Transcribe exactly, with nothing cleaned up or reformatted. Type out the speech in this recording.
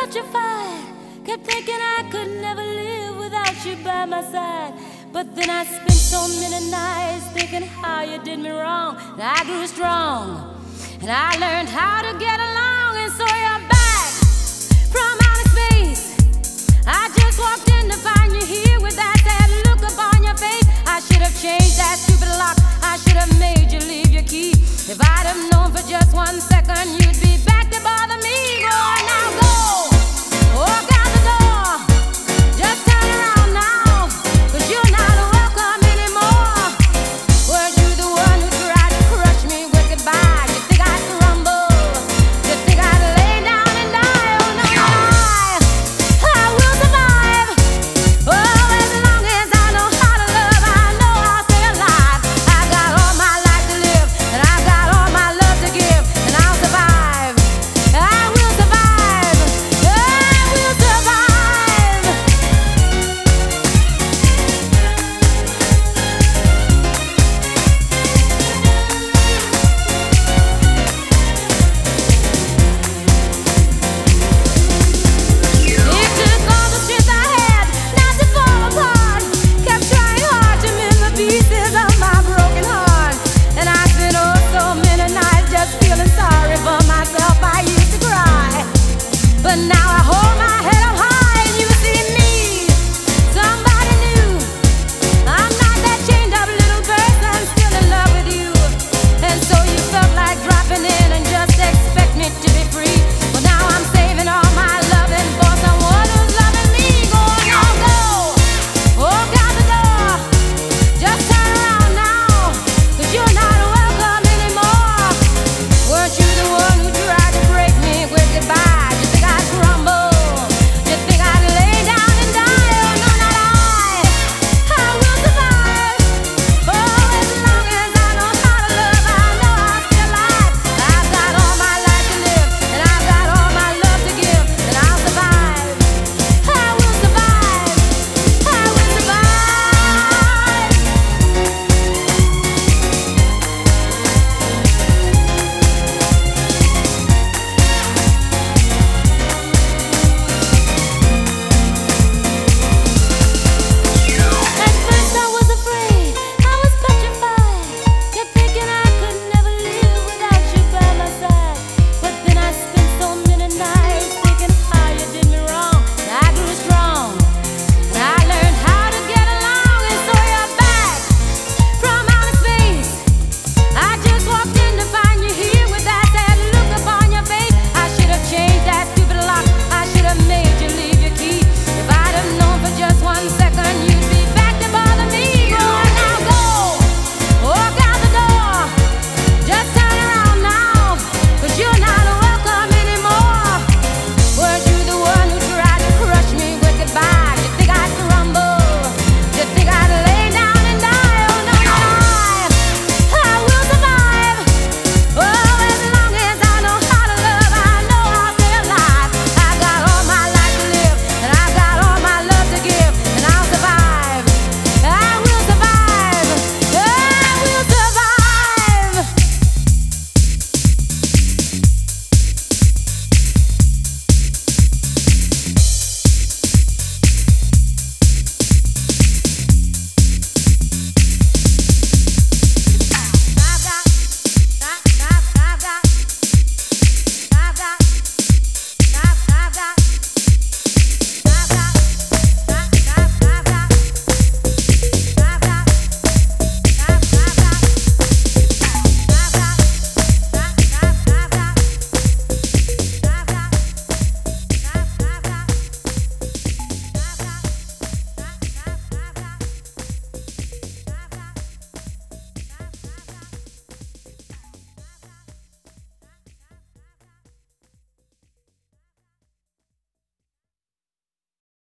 petrified, kept thinking I could never live without you by my side. But then I spent so many nights thinking how you did me wrong, and I grew strong, and I learned how to get along. And so you're back from outer space. I just walked in to find you here with that sad look upon your face. I should have changed that stupid lock, I should have made you leave your key. If I'd have known for just one second you'd be